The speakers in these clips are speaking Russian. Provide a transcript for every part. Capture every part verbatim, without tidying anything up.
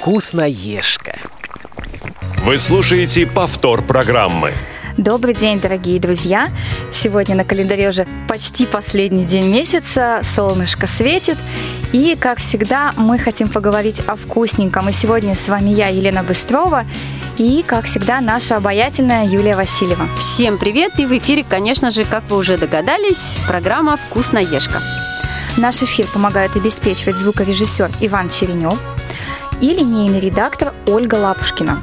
Вкусноежка. Вы слушаете повтор программы. Добрый день, дорогие друзья! Сегодня на календаре уже почти последний день месяца, солнышко светит. И, как всегда, мы хотим поговорить о вкусненьком. И сегодня с вами я, Елена Быстрова, и, как всегда, наша обаятельная Юлия Васильева. Всем привет! И в эфире, конечно же, как вы уже догадались, программа «Вкусноежка». Наш эфир помогают обеспечивать звукорежиссер Иван Черенев и линейный редактор Ольга Лапушкина.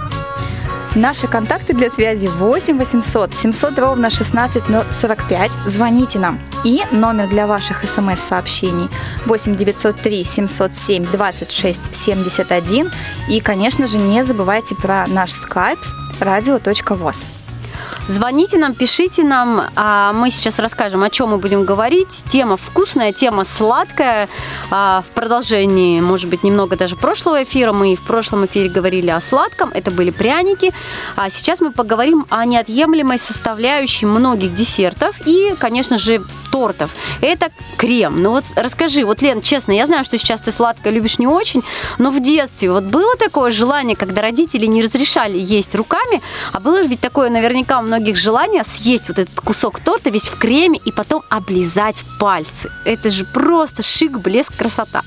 Наши контакты для связи восемь восемьсот семьсот ровно шестнадцать сорок пять. Звоните нам. И номер для ваших смс-сообщений восемь девятьсот три семьсот семь двадцать шесть семьдесят один. И, конечно же, не забывайте про наш скайп радио точка воз. Звоните нам, пишите нам, а мы сейчас расскажем, о чем мы будем говорить. Тема вкусная, тема сладкая. А в продолжении, может быть, немного даже прошлого эфира. Мы и в прошлом эфире говорили о сладком, это были пряники. А сейчас мы поговорим о неотъемлемой составляющей многих десертов и, конечно же, тортов. Это крем. Ну вот расскажи, вот, Лен, честно, я знаю, что сейчас ты сладкое любишь не очень, но в детстве вот было такое желание, когда родители не разрешали есть руками, а было же ведь такое наверняка у многих желание съесть вот этот кусок торта весь в креме и потом облизать пальцы. Это же просто шик, блеск, красота.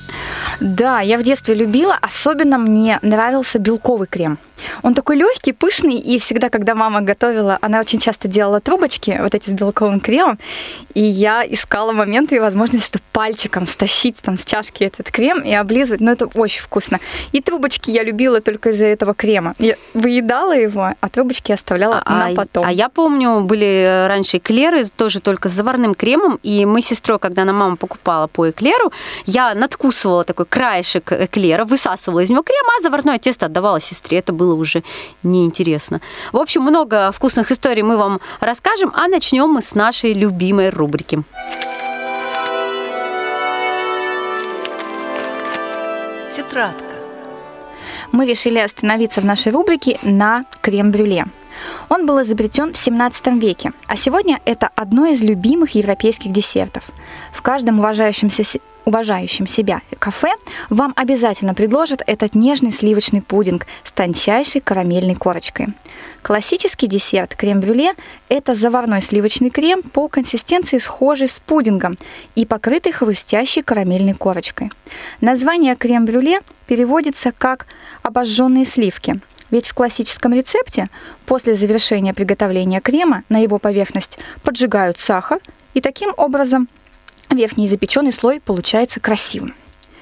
Да, я в детстве любила, особенно мне нравился белковый крем. Он такой легкий, пышный, и всегда, когда мама готовила, она очень часто делала трубочки, вот эти с белковым кремом, и я искала моменты и возможность, чтобы пальчиком стащить там с чашки этот крем и облизывать, но это очень вкусно. И трубочки я любила только из-за этого крема. Я выедала его, а трубочки оставляла а, на потом. А я помню, были раньше эклеры, тоже только с заварным кремом, и мы с сестрой, когда нам мама покупала по эклеру, я надкусывала такой краешек эклера, высасывала из него крем, а заварное тесто отдавала сестре. Это было уже неинтересно. В общем, много вкусных историй мы вам расскажем, а начнем мы с нашей любимой рубрики. Тетрадка. Мы решили остановиться в нашей рубрике на крем-брюле. Он был изобретен в семнадцатом веке, а сегодня это одно из любимых европейских десертов. В каждом уважающемся, уважающем себя кафе вам обязательно предложат этот нежный сливочный пудинг с тончайшей карамельной корочкой. Классический десерт крем-брюле – это заварной сливочный крем по консистенции схожий с пудингом и покрытый хрустящей карамельной корочкой. Название крем-брюле переводится как «обожженные сливки». Ведь в классическом рецепте после завершения приготовления крема на его поверхность поджигают сахар, и таким образом верхний запеченный слой получается красивым.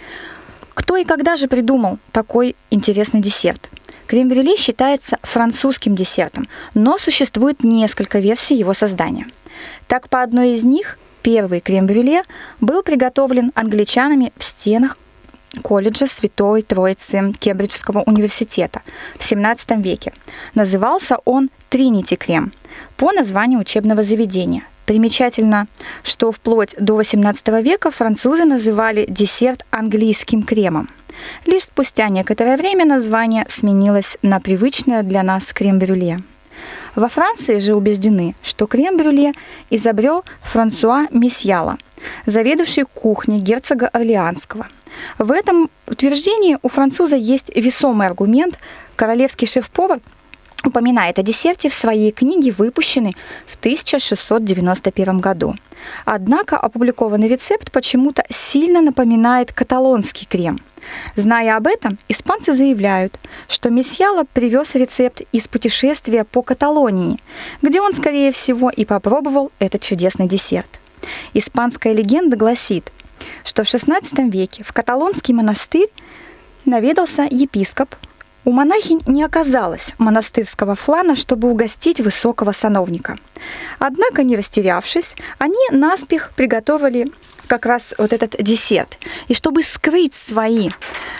Кто и когда же придумал такой интересный десерт? Крем-брюле считается французским десертом, но существует несколько версий его создания. Так, по одной из них первый крем-брюле был приготовлен англичанами в стенах колледжа Святой Троицы Кембриджского университета в семнадцатом веке. Назывался он Тринити крем по названию учебного заведения. Примечательно, что вплоть до восемнадцатого века французы называли десерт английским кремом. Лишь спустя некоторое время название сменилось на привычное для нас крем-брюле. Во Франции же убеждены, что крем-брюле изобрел Франсуа Месьяла, заведующий кухней герцога Орлеанского. В этом утверждении у француза есть весомый аргумент. Королевский шеф-повар упоминает о десерте в своей книге, выпущенной в тысяча шестьсот девяносто первом году. Однако опубликованный рецепт почему-то сильно напоминает каталонский крем. Зная об этом, испанцы заявляют, что Месьяла привез рецепт из путешествия по Каталонии, где он, скорее всего, и попробовал этот чудесный десерт. Испанская легенда гласит, что в шестнадцатом веке в каталонский монастырь наведался епископ. У монахинь не оказалось монастырского флана, чтобы угостить высокого сановника. Однако, не растерявшись, они наспех приготовили как раз вот этот десерт. И чтобы скрыть свои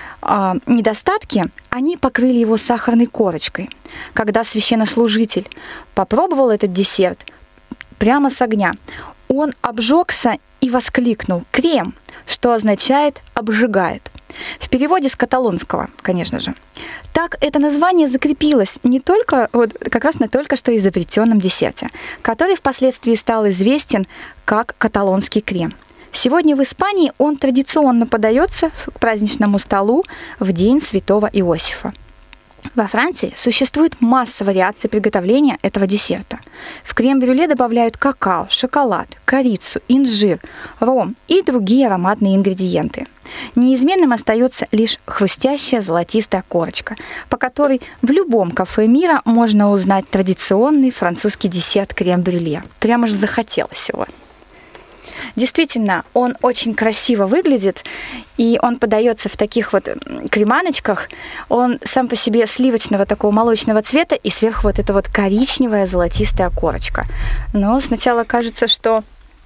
э, недостатки, они покрыли его сахарной корочкой. Когда священнослужитель попробовал этот десерт прямо с огня, он обжегся и воскликнул «крем», что означает «обжигает». В переводе с каталонского, конечно же. Так это название закрепилось не только, вот, как раз на только что изобретенном десерте, который впоследствии стал известен как каталонский крем. Сегодня в Испании он традиционно подается к праздничному столу в день Святого Иосифа. Во Франции существует масса вариаций приготовления этого десерта. В крем-брюле добавляют какао, шоколад, корицу, инжир, ром и другие ароматные ингредиенты. Неизменным остается лишь хрустящая золотистая корочка, по которой в любом кафе мира можно узнать традиционный французский десерт крем-брюле. Прямо же захотелось его. Действительно, он очень красиво выглядит, и он подается в таких вот креманочках. Он сам по себе сливочного такого молочного цвета, и сверху вот эта вот коричневая золотистая корочка. Но сначала кажется, что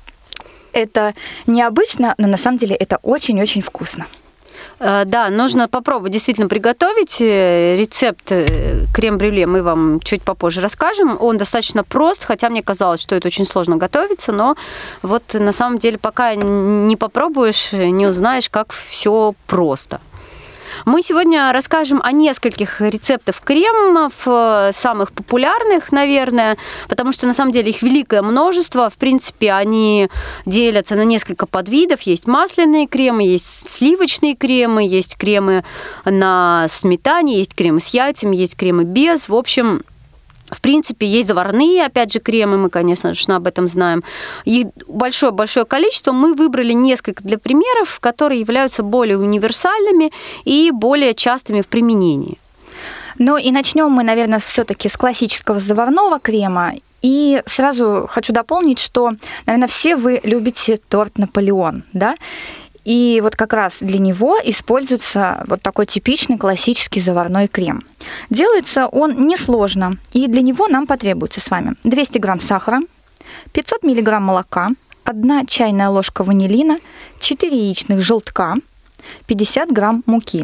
это необычно, но на самом деле это очень-очень вкусно. Да, нужно попробовать действительно приготовить. Рецепт крем-брюле мы вам чуть попозже расскажем. Он достаточно прост, хотя мне казалось, что это очень сложно готовиться, но вот на самом деле пока не попробуешь, не узнаешь, как все просто. Мы сегодня расскажем о нескольких рецептах кремов, самых популярных, наверное, потому что на самом деле их великое множество. В принципе, они делятся на несколько подвидов. Есть масляные кремы, есть сливочные кремы, есть кремы на сметане, есть кремы с яйцами, есть кремы без. В общем, в принципе, есть заварные, опять же, кремы, мы, конечно же, об этом знаем. Их большое-большое количество. Мы выбрали несколько для примеров, которые являются более универсальными и более частыми в применении. Ну и начнем мы, наверное, все-таки с классического заварного крема. И сразу хочу дополнить, что, наверное, все вы любите торт «Наполеон», да? И вот как раз для него используется вот такой типичный классический заварной крем. Делается он несложно, и для него нам потребуется с вами двести грамм сахара, пятьсот миллиграмм молока, одна чайная ложка ванилина, четыре яичных желтка, пятьдесят грамм муки.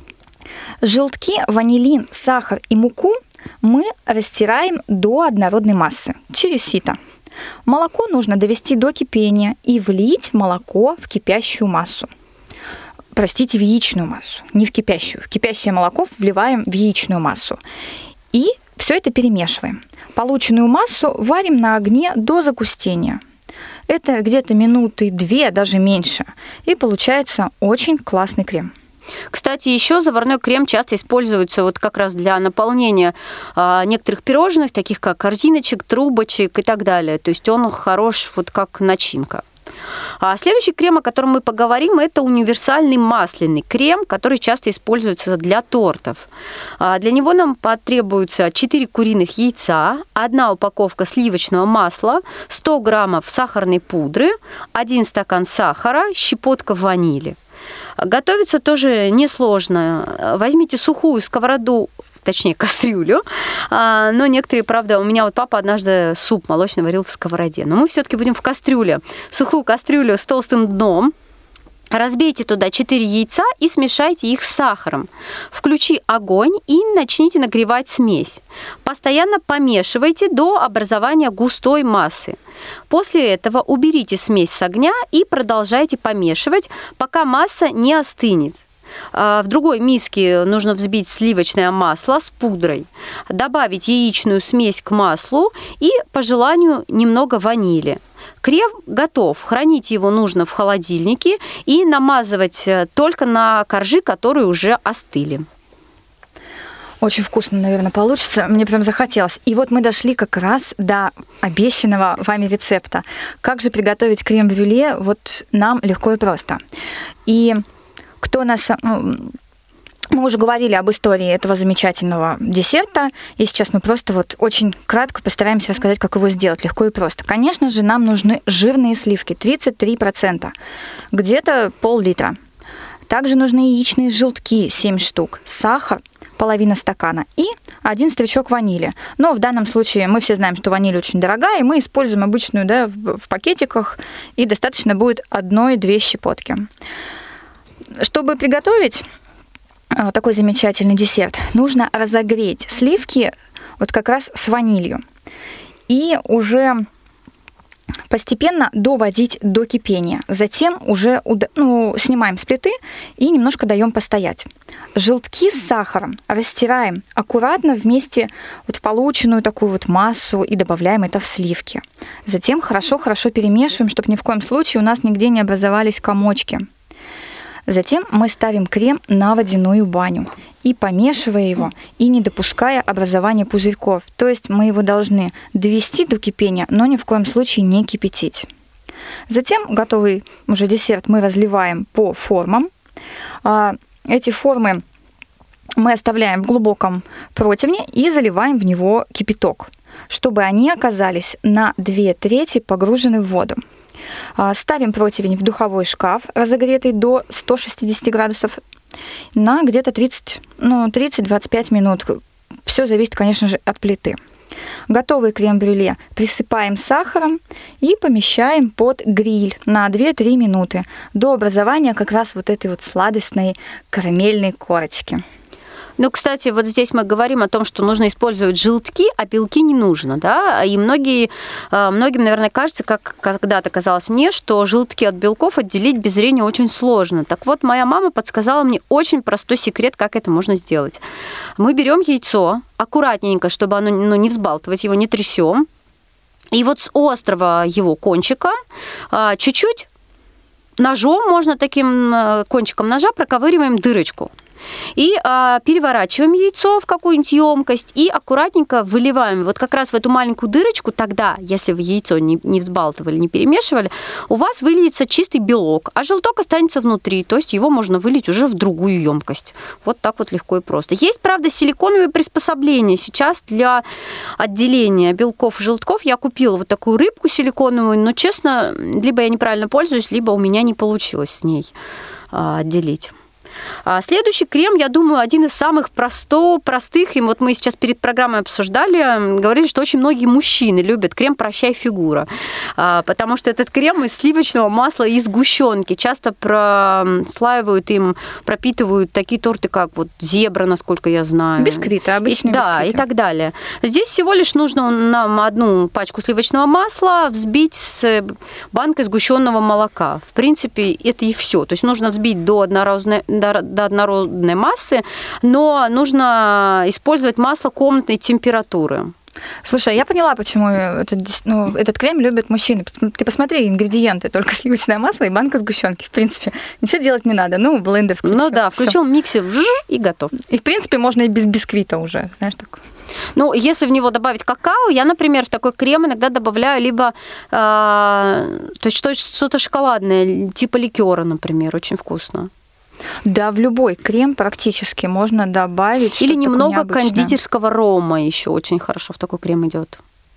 Желтки, ванилин, сахар и муку мы растираем до однородной массы через сито. Молоко нужно довести до кипения и влить молоко в кипящую массу. Простите, в яичную массу, не в кипящую. В кипящее молоко вливаем в яичную массу. И все это перемешиваем. Полученную массу варим на огне до загустения. Это где-то минуты две, даже меньше. И получается очень классный крем. Кстати, еще заварной крем часто используется вот как раз для наполнения а, некоторых пирожных, таких как корзиночек, трубочек и так далее. То есть он хорош вот как начинка. А следующий крем, о котором мы поговорим, это универсальный масляный крем, который часто используется для тортов. А для него нам потребуется четыре куриных яйца, одна упаковка сливочного масла, сто граммов сахарной пудры, один стакан сахара, щепотка ванили. Готовится тоже несложно. Возьмите сухую сковороду, точнее кастрюлю, но некоторые, правда, у меня вот папа однажды суп молочный варил в сковороде, но мы все-таки будем в кастрюле. Сухую кастрюлю с толстым дном. Разбейте туда четыре яйца и смешайте их с сахаром. Включи огонь и начните нагревать смесь. Постоянно помешивайте до образования густой массы. После этого уберите смесь с огня и продолжайте помешивать, пока масса не остынет. В другой миске нужно взбить сливочное масло с пудрой, добавить яичную смесь к маслу и, по желанию, немного ванили. Крем готов. Хранить его нужно в холодильнике и намазывать только на коржи, которые уже остыли. Очень вкусно, наверное, получится. Мне прям захотелось. И вот мы дошли как раз до обещанного вами рецепта. Как же приготовить крем-брюле вот нам легко и просто. И кто нас... Мы уже говорили об истории этого замечательного десерта, и сейчас мы просто вот очень кратко постараемся рассказать, как его сделать легко и просто. Конечно же, нам нужны жирные сливки, тридцать три процента, где-то пол-литра. Также нужны яичные желтки, семь штук, сахар, половина стакана и один стручок ванили. Но в данном случае мы все знаем, что ваниль очень дорогая, и мы используем обычную, да, в пакетиках, и достаточно будет одной-две щепотки. Чтобы приготовить такой замечательный десерт, нужно разогреть сливки вот как раз с ванилью. И уже постепенно доводить до кипения. Затем уже ну, снимаем с плиты и немножко даем постоять. Желтки с сахаром растираем аккуратно вместе вот в полученную такую вот массу и добавляем это в сливки. Затем хорошо-хорошо перемешиваем, чтобы ни в коем случае у нас нигде не образовались комочки. Затем мы ставим крем на водяную баню и помешивая его, и не допуская образования пузырьков. То есть мы его должны довести до кипения, но ни в коем случае не кипятить. Затем готовый уже десерт мы разливаем по формам. Эти формы мы оставляем в глубоком противне и заливаем в него кипяток, чтобы они оказались на две трети погружены в воду. Ставим противень в духовой шкаф, разогретый до ста шестидесяти градусов, на где-то тридцать, ну, тридцать-двадцать пять минут. Все зависит, конечно же, от плиты. Готовый крем-брюле присыпаем сахаром и помещаем под гриль на две-три минуты до образования как раз вот этой вот сладостной карамельной корочки. Ну, кстати, вот здесь мы говорим о том, что нужно использовать желтки, а белки не нужно, да, и многие, многим, наверное, кажется, как когда-то казалось мне, что желтки от белков отделить без зрения очень сложно. Так вот, моя мама подсказала мне очень простой секрет, как это можно сделать. Мы берем яйцо, аккуратненько, чтобы оно, ну, не взбалтывать его, не трясем, и вот с острого его кончика чуть-чуть ножом, можно таким кончиком ножа проковыриваем дырочку. И а, переворачиваем яйцо в какую-нибудь емкость и аккуратненько выливаем вот как раз в эту маленькую дырочку. Тогда, если вы яйцо не, не взбалтывали, не перемешивали, у вас выльется чистый белок, а желток останется внутри, то есть его можно вылить уже в другую емкость. Вот так вот легко и просто. Есть, правда, силиконовые приспособления сейчас для отделения белков и желтков. Я купила вот такую рыбку силиконовую, но, честно, либо я неправильно пользуюсь, либо у меня не получилось с ней а, отделить. Следующий крем, я думаю, один из самых просто, простых. И вот мы сейчас перед программой обсуждали, говорили, что очень многие мужчины любят крем «Прощай, фигура», потому что этот крем из сливочного масла и сгущенки. Часто прослаивают им, пропитывают такие торты, как вот «Зебра», насколько я знаю. Бисквиты, обычные и, да, бисквиты. И так далее. Здесь всего лишь нужно нам одну пачку сливочного масла взбить с банкой сгущенного молока. В принципе, это и все. То есть нужно взбить до однородной до однородной массы, но нужно использовать масло комнатной температуры. Слушай, я поняла, почему этот, ну, этот крем любят мужчины. Ты посмотри, ингредиенты, только сливочное масло и банка сгущенки. В принципе, ничего делать не надо. Ну, блендер включил. Ну да, включил миксер и готов. И, в принципе, можно и без бисквита уже, знаешь, так. Ну, если в него добавить какао, я, например, в такой крем иногда добавляю либо э, то есть что-то шоколадное, типа ликера, например, очень вкусно. Да, в любой крем практически можно добавить или что-то немного необычное. Кондитерского рома еще очень хорошо в такой крем идет.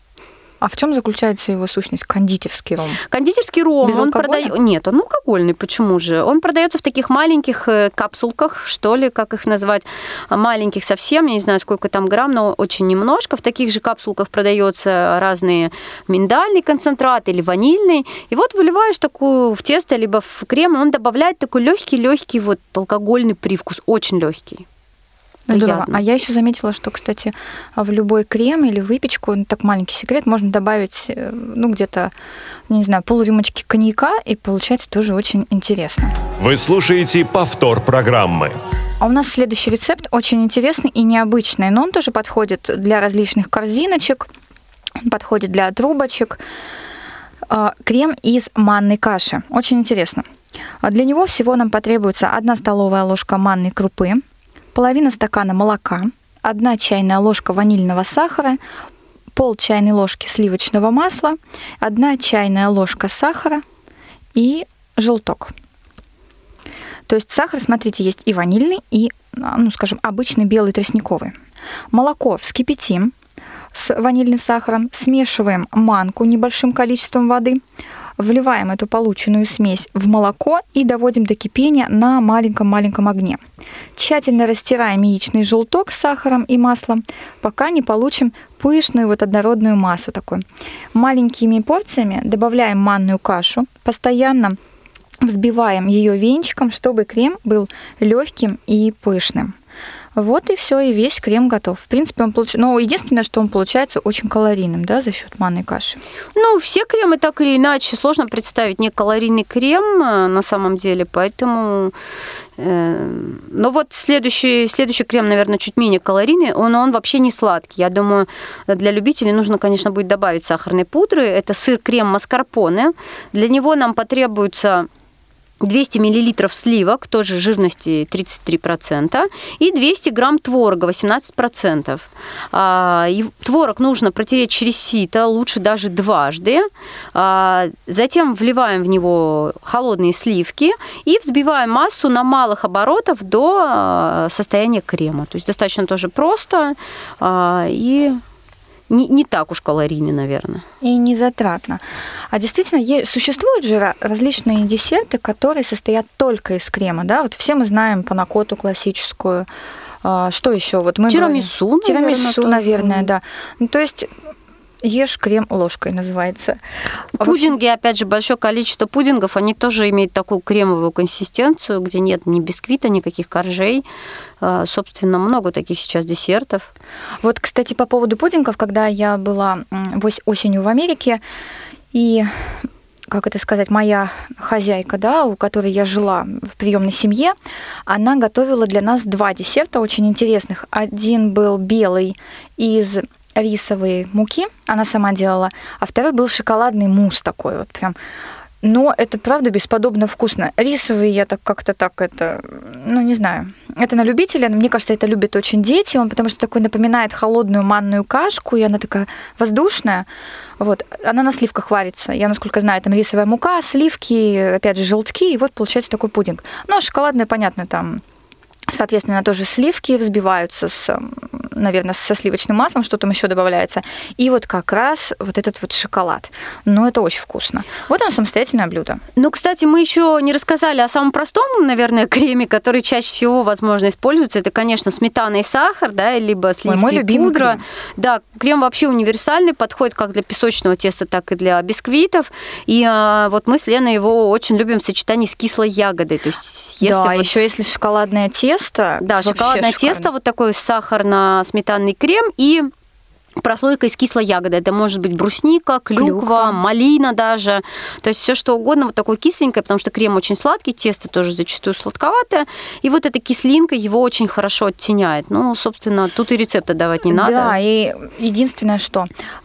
А в чем заключается его сущность? Кондитерский ром? Кондитерский ром, Без он алкоголя? продает. Нет, он алкогольный, почему же? Он продается в таких маленьких капсулках, что ли, как их назвать, маленьких совсем, я не знаю, сколько там грамм, но очень немножко. В таких же капсулках продаются разные миндальный концентрат или ванильный. И вот выливаешь такую в тесто, либо в крем, он добавляет такой легкий-легкий вот алкогольный привкус, очень легкий. Здорово. Приятно. А я еще заметила, что, кстати, в любой крем или выпечку, ну, так маленький секрет, можно добавить, ну, где-то, не знаю, полрюмочки коньяка, и получается тоже очень интересно. Вы слушаете повтор программы. А у нас следующий рецепт очень интересный и необычный, но он тоже подходит для различных корзиночек, подходит для трубочек. Крем из манной каши. Очень интересно. Для него всего нам потребуется одна столовая ложка манной крупы, половина стакана молока, одна чайная ложка ванильного сахара, пол чайной ложки сливочного масла, одна чайная ложка сахара и желток. То есть сахар, смотрите, есть и ванильный, и, ну, скажем, обычный белый тростниковый. Молоко вскипятим с ванильным сахаром, смешиваем манку небольшим количеством воды, вливаем эту полученную смесь в молоко и доводим до кипения на маленьком-маленьком огне. Тщательно растираем яичный желток с сахаром и маслом, пока не получим пышную вот однородную массу такой. Маленькими порциями добавляем манную кашу, постоянно взбиваем ее венчиком, чтобы крем был легким и пышным. Вот и все, и весь крем готов. В принципе, он получается... Но единственное, что он получается очень калорийным, да, за счет манной каши. Ну, все кремы так или иначе. Сложно представить некалорийный крем на самом деле, поэтому... Но вот следующий, следующий крем, наверное, чуть менее калорийный, он, он вообще не сладкий. Я думаю, для любителей нужно, конечно, будет добавить сахарной пудры. Это сыр-крем маскарпоне. Для него нам потребуется двести миллилитров сливок, тоже жирности тридцать три процента, и двести грамм творога, восемнадцать процентов. Творог нужно протереть через сито, лучше даже дважды. Затем вливаем в него холодные сливки и взбиваем массу на малых оборотах до состояния крема. То есть достаточно тоже просто и... Не, не так уж калорийный, наверное. И не затратно. А действительно, есть, существуют же различные десерты, которые состоят только из крема, да? Вот все мы знаем панакоту классическую. А, что еще? Вот мы тирамису, говорим... Тирамису, наверное, наверное, да. Ну, то есть ешь крем ложкой, называется. Пудинги, опять же, большое количество пудингов, они тоже имеют такую кремовую консистенцию, где нет ни бисквита, никаких коржей. Собственно, много таких сейчас десертов. Вот, кстати, по поводу пудингов, когда я была осенью в Америке, и, как это сказать, моя хозяйка, да, у которой я жила в приемной семье, она готовила для нас два десерта очень интересных. Один был белый из рисовой муки, она сама делала, а второй был шоколадный мусс такой вот прям. Но это, правда, бесподобно вкусно. Рисовый я так как-то так это, ну, не знаю. Это на любителя, но мне кажется, это любят очень дети, он потому что такой напоминает холодную манную кашку, и она такая воздушная. Вот. Она на сливках варится. Я, насколько знаю, там рисовая мука, сливки, опять же, желтки, и вот получается такой пудинг. Ну, а шоколадное, понятно, там... Соответственно, тоже сливки взбиваются, с, наверное, со сливочным маслом, что там еще добавляется. И вот как раз вот этот вот шоколад. Ну, это очень вкусно. Вот оно самостоятельное блюдо. Ну, кстати, мы еще не рассказали о самом простом, наверное, креме, который чаще всего, возможно, используется. Это, конечно, сметана и сахар, да, либо сливки, мой любимый пудра. Крем. Да, крем вообще универсальный, подходит как для песочного теста, так и для бисквитов. И а, вот мы с Леной его очень любим в сочетании с кислой ягодой. То есть, если да, вот... еще если шоколадное тесто, да, шоколадное шикарно. тесто, вот такой сахарно-сметанный крем и прослойка из кислой ягоды. Это может быть брусника, клюква, клюква, малина даже. То есть все что угодно, вот такое кисленькое, потому что крем очень сладкий, тесто тоже зачастую сладковатое. И вот эта кислинка его очень хорошо оттеняет. Ну, собственно, тут и рецепта давать не надо. Да, и единственное, что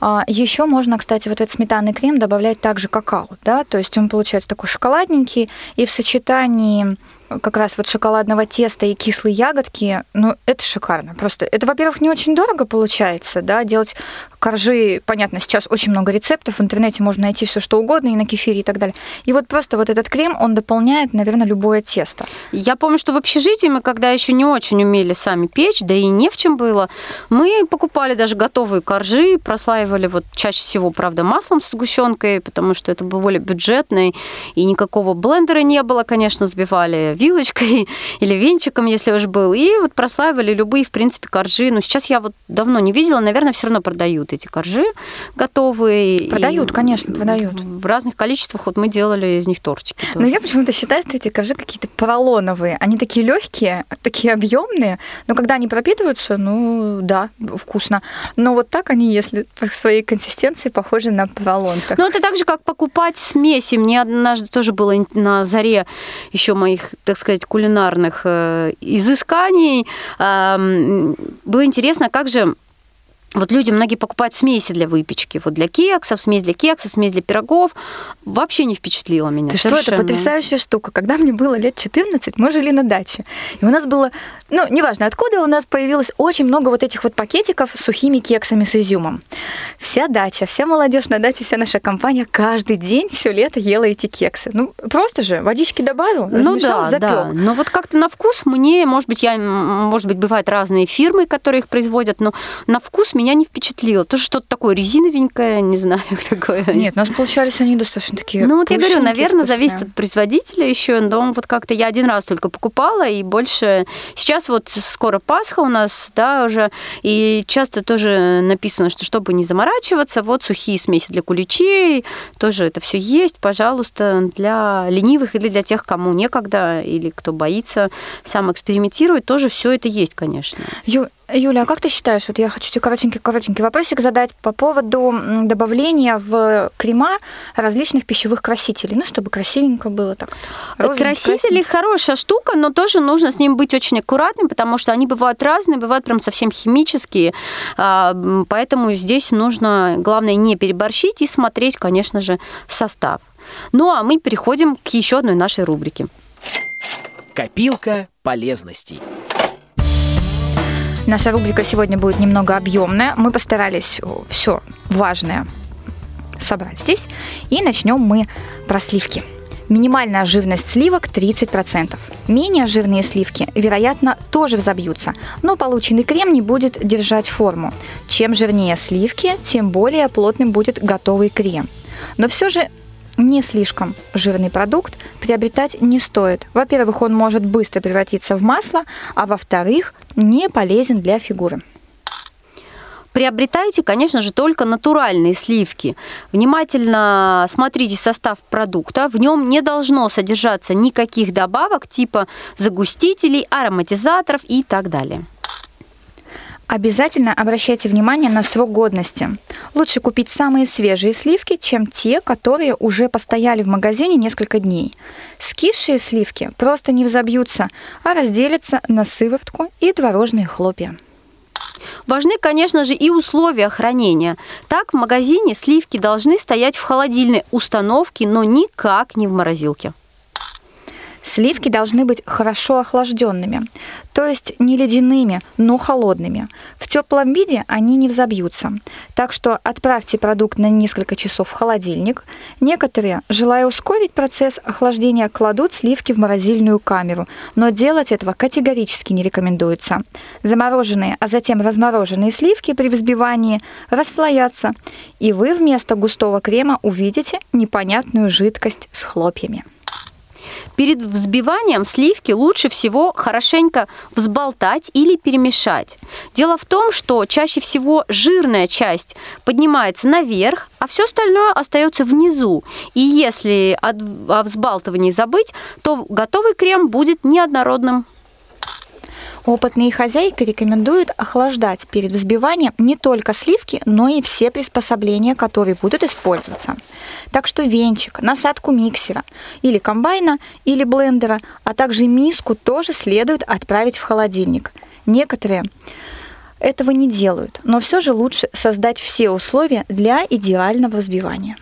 еще можно, кстати, вот этот сметанный крем добавлять также какао, да, то есть он получается такой шоколадненький, и в сочетании как раз вот шоколадного теста и кислой ягодки, ну, это шикарно. Просто это, во-первых, не очень дорого получается, да, делать коржи, понятно, сейчас очень много рецептов, в интернете можно найти все что угодно, и на кефире, и так далее. И вот просто вот этот крем, он дополняет, наверное, любое тесто. Я помню, что в общежитии мы, когда еще не очень умели сами печь, да и не в чем было, мы покупали даже готовые коржи, прослаивали вот чаще всего, правда, маслом с сгущенкой, потому что это был более бюджетный, и никакого блендера не было, конечно, взбивали вилочкой или венчиком, если уж был, и вот прослаивали любые, в принципе, коржи. Но сейчас я вот давно не видела, наверное, все равно продают эти коржи готовые. Продают, конечно, продают. В разных количествах вот мы делали из них тортики. Но я почему-то считаю, что эти коржи какие-то поролоновые. Они такие легкие, такие объемные, но когда они пропитываются, ну да, вкусно. Но вот так они, если по своей консистенции, похожи на поролон. Ну это так же, как покупать смеси. Мне однажды тоже было на заре еще моих, так сказать, кулинарных изысканий. Было интересно, как же вот люди, многие покупают смеси для выпечки. Вот для кексов, смесь для кексов, смесь для пирогов. Вообще не впечатлило меня. Ты что, это потрясающая штука. Когда мне было лет четырнадцать, мы жили на даче. И у нас было, ну, неважно откуда, у нас появилось очень много вот этих вот пакетиков с сухими кексами с изюмом. Вся дача, вся молодежь на даче, вся наша компания каждый день все лето ела эти кексы. Ну, просто же водички добавил, размешал, ну, да, запек. Да. Но вот как-то на вкус мне, может быть, я, может быть, бывают разные фирмы, которые их производят, но на вкус меня не впечатлило. Тоже что-то такое резиновенькое, не знаю, такое. Нет, у нас получались они достаточно такие. Ну, вот я говорю, наверное, вкусные. зависит от производителя еще. Но вот как-то я один раз только покупала, и больше... Сейчас вот скоро Пасха у нас, да, уже, и часто тоже написано, что чтобы не заморачиваться, вот сухие смеси для куличей, тоже это все есть, пожалуйста, для ленивых или для тех, кому некогда, или кто боится сам экспериментировать, тоже все это есть, конечно. Ю, Юля, а как ты считаешь, вот я хочу тебе коротенький-коротенький вопросик задать по поводу добавления в крема различных пищевых красителей, ну, чтобы красивенько было так. Красители хорошая штука, но тоже нужно с ним быть очень аккуратным, потому что они бывают разные, бывают прям совсем химические, поэтому здесь нужно, главное, не переборщить и смотреть, конечно же, состав. Ну, а мы переходим к еще одной нашей рубрике. Копилка полезностей. Наша рубрика сегодня будет немного объемная. Мы постарались все важное собрать здесь. И начнем мы про сливки. Минимальная жирность сливок тридцать процентов. Менее жирные сливки, вероятно, тоже взобьются, но полученный крем не будет держать форму. Чем жирнее сливки, тем более плотным будет готовый крем. Но все же не слишком жирный продукт приобретать не стоит. Во-первых, он может быстро превратиться в масло, а во-вторых, не полезен для фигуры. Приобретайте, конечно же, только натуральные сливки. Внимательно смотрите состав продукта. В нем не должно содержаться никаких добавок типа загустителей, ароматизаторов и так далее. Обязательно обращайте внимание на срок годности. Лучше купить самые свежие сливки, чем те, которые уже постояли в магазине несколько дней. Скисшие сливки просто не взобьются, а разделятся на сыворотку и творожные хлопья. Важны, конечно же, и условия хранения. Так, в магазине сливки должны стоять в холодильной установке, но никак не в морозилке. Сливки должны быть хорошо охлажденными, то есть не ледяными, но холодными. В теплом виде они не взобьются. Так что отправьте продукт на несколько часов в холодильник. Некоторые, желая ускорить процесс охлаждения, кладут сливки в морозильную камеру, но делать этого категорически не рекомендуется. Замороженные, а затем размороженные сливки при взбивании расслоятся, и вы вместо густого крема увидите непонятную жидкость с хлопьями. Перед взбиванием сливки лучше всего хорошенько взболтать или перемешать. Дело в том, что чаще всего жирная часть поднимается наверх, а все остальное остается внизу. И если о взбалтывании забыть, то готовый крем будет неоднородным. Опытные хозяйки рекомендуют охлаждать перед взбиванием не только сливки, но и все приспособления, которые будут использоваться. Так что венчик, насадку миксера или комбайна, или блендера, а также миску тоже следует отправить в холодильник. Некоторые этого не делают, но все же лучше создать все условия для идеального взбивания.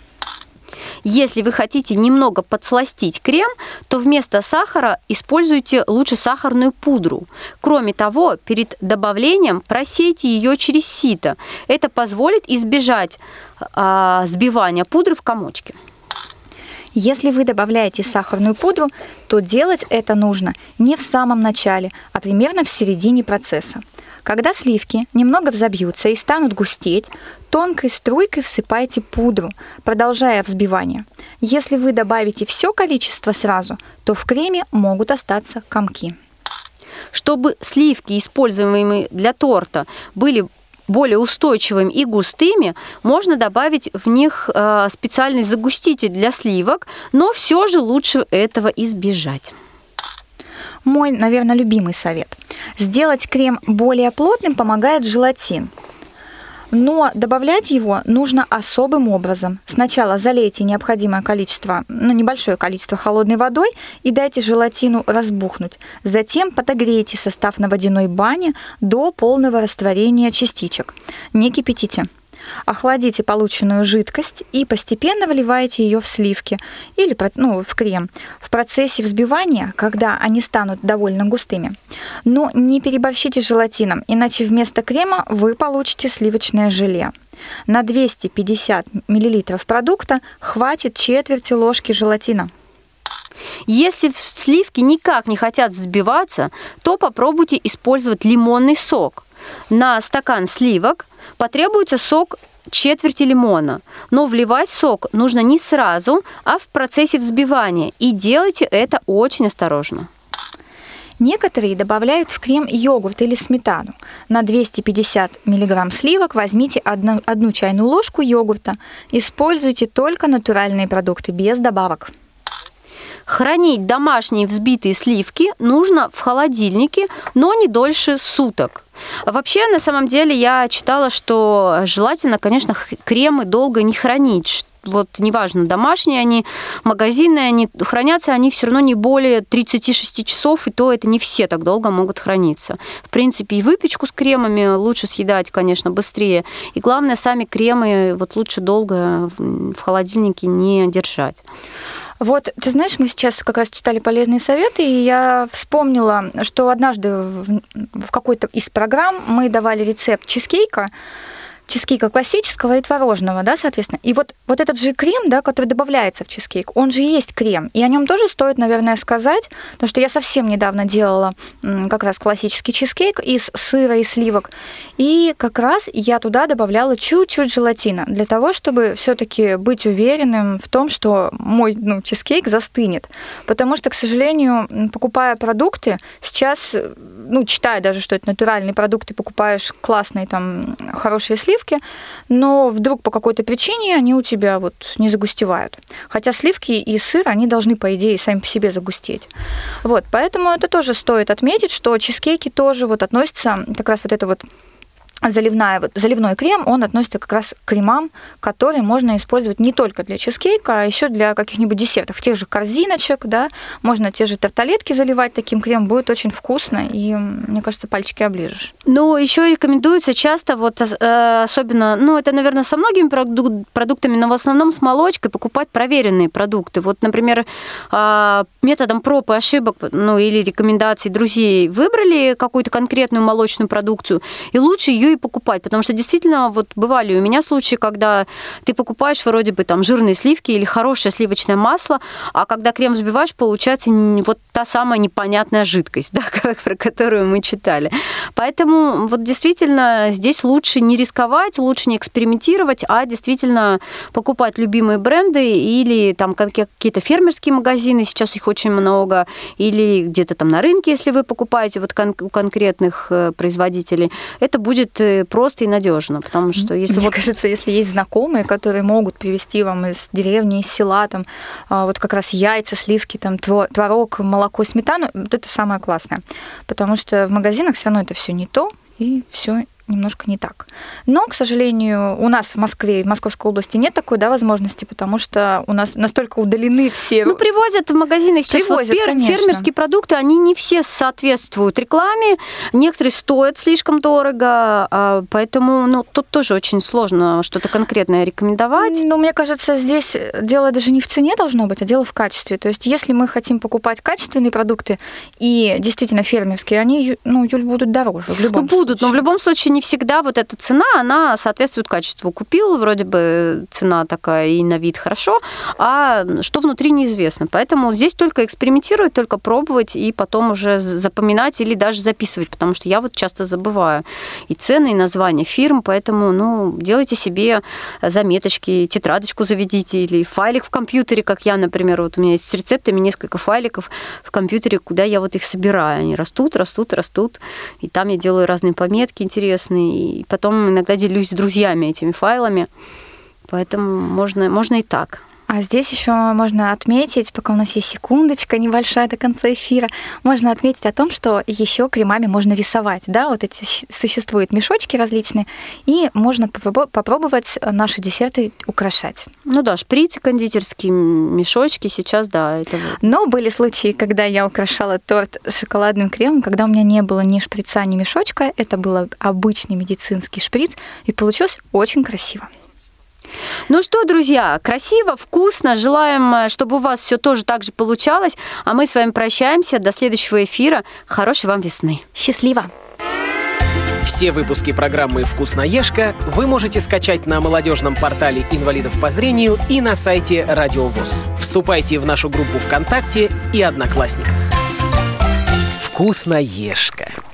Если вы хотите немного подсластить крем, то вместо сахара используйте лучше сахарную пудру. Кроме того, перед добавлением просейте ее через сито. Это позволит избежать а, сбивания пудры в комочки. Если вы добавляете сахарную пудру, то делать это нужно не в самом начале, а примерно в середине процесса. Когда сливки немного взобьются и станут густеть, тонкой струйкой всыпайте пудру, продолжая взбивание. Если вы добавите все количество сразу, то в креме могут остаться комки. Чтобы сливки, используемые для торта, были более устойчивыми и густыми, можно добавить в них специальный загуститель для сливок, но все же лучше этого избежать. Мой, наверное, любимый совет. Сделать крем более плотным помогает желатин. Но добавлять его нужно особым образом. Сначала залейте необходимое количество, ну, небольшое количество холодной водой и дайте желатину разбухнуть. Затем подогрейте состав на водяной бане до полного растворения частичек. Не кипятите. Охладите полученную жидкость и постепенно вливайте ее в сливки или ну, в крем в процессе взбивания, когда они станут довольно густыми. Но не переборщите с желатином, иначе вместо крема вы получите сливочное желе. На двести пятьдесят миллилитров продукта хватит четверти ложки желатина. Если сливки никак не хотят взбиваться, то попробуйте использовать лимонный сок. на стакан сливок потребуется сок четверти лимона. Но вливать сок нужно не сразу, а в процессе взбивания. И делайте это очень осторожно. Некоторые добавляют в крем йогурт или сметану. На двести пятьдесят миллиграмм сливок возьмите одну, одну чайную ложку йогурта. Используйте только натуральные продукты, без добавок. Хранить домашние взбитые сливки нужно в холодильнике, но не дольше суток. Вообще, на самом деле, я читала, что желательно, конечно, кремы долго не хранить. Вот неважно, домашние они, магазинные они, хранятся они все равно не более тридцати шести часов, и то это не все так долго могут храниться. В принципе, и выпечку с кремами лучше съедать, конечно, быстрее. И главное, сами кремы вот лучше долго в холодильнике не держать. Вот, ты знаешь, мы сейчас как раз читали полезные советы, и я вспомнила, что однажды в какой-то из программ мы давали рецепт чизкейка, чизкейка классического и творожного, да, соответственно. И вот, вот этот же крем, да, который добавляется в чизкейк, он же и есть крем. И о нем тоже стоит, наверное, сказать, потому что я совсем недавно делала как раз классический чизкейк из сыра и сливок. И как раз я туда добавляла чуть-чуть желатина для того, чтобы все-таки быть уверенным в том, что мой ну, чизкейк застынет. Потому что, к сожалению, покупая продукты, сейчас, ну, читая даже, что это натуральные продукты, покупаешь классные там хорошие сливки, но вдруг по какой-то причине они у тебя вот не загустевают. Хотя сливки и сыр, они должны, по идее, сами по себе загустеть. Вот, поэтому это тоже стоит отметить, что чизкейки тоже вот относятся, как раз вот это вот Заливная, вот, заливной крем, он относится как раз к кремам, которые можно использовать не только для чизкейка, а еще для каких-нибудь десертов, тех же корзиночек, да, можно те же тарталетки заливать таким кремом, будет очень вкусно, и, мне кажется, пальчики оближешь. Ну, еще рекомендуется часто, вот особенно, ну, это, наверное, со многими продуктами, но в основном с молочкой покупать проверенные продукты. Вот, например, методом проб и ошибок, ну, или рекомендаций друзей выбрали какую-то конкретную молочную продукцию, и лучше ее и покупать, потому что действительно вот бывали у меня случаи, когда ты покупаешь вроде бы там жирные сливки или хорошее сливочное масло, а когда крем взбиваешь, получается вот та самая непонятная жидкость, да, про которую мы читали. Поэтому вот действительно здесь лучше не рисковать, лучше не экспериментировать, а действительно покупать любимые бренды или там какие-то фермерские магазины, сейчас их очень много, или где-то там на рынке, если вы покупаете вот кон- у конкретных производителей, это будет просто и надежно, потому что если Мне вот... кажется, если есть знакомые, которые могут привезти вам из деревни, из села, там, вот как раз яйца, сливки, там, творог, молоко, сметану, вот это самое классное, потому что в магазинах все равно это все не то, и все немножко не так. Но, к сожалению, у нас в Москве, в Московской области нет такой, да, возможности, потому что у нас настолько удалены все... Ну, привозят в магазины сейчас привозят, вот фер- конечно. фермерские продукты, они не все соответствуют рекламе, некоторые стоят слишком дорого, поэтому, ну, тут тоже очень сложно что-то конкретное рекомендовать. Ну, мне кажется, здесь дело даже не в цене должно быть, а дело в качестве. То есть, если мы хотим покупать качественные продукты и действительно фермерские, они, ну, Юль, будут дороже в любом ну, будут, случае. но в любом случае не всегда вот эта цена, она соответствует качеству. Купил, вроде бы цена такая и на вид хорошо, а что внутри неизвестно. Поэтому здесь только экспериментировать, только пробовать и потом уже запоминать или даже записывать, потому что я вот часто забываю и цены, и названия фирм, поэтому, ну, делайте себе заметочки, тетрадочку заведите или файлик в компьютере, как я, например, вот у меня есть с рецептами несколько файликов в компьютере, куда я вот их собираю. Они растут, растут, растут, и там я делаю разные пометки интересные, и потом иногда делюсь с друзьями этими файлами, поэтому можно, можно и так. А здесь еще можно отметить, пока у нас есть секундочка небольшая до конца эфира, можно отметить о том, что еще кремами можно рисовать, да, вот эти существуют мешочки различные, и можно попробовать наши десерты украшать. Ну да, шприцы, кондитерские мешочки сейчас, да, это вот. Но были случаи, когда я украшала торт шоколадным кремом, когда у меня не было ни шприца, ни мешочка, это был обычный медицинский шприц, и получилось очень красиво. Ну что, друзья, красиво, вкусно. Желаем, чтобы у вас все тоже так же получалось. А мы с вами прощаемся. До следующего эфира. Хорошей вам весны. Счастливо! Все выпуски программы «Вкусноежка» вы можете скачать на молодежном портале инвалидов по зрению и на сайте Радио ВОС. Вступайте в нашу группу ВКонтакте и Одноклассниках. «Вкусноежка».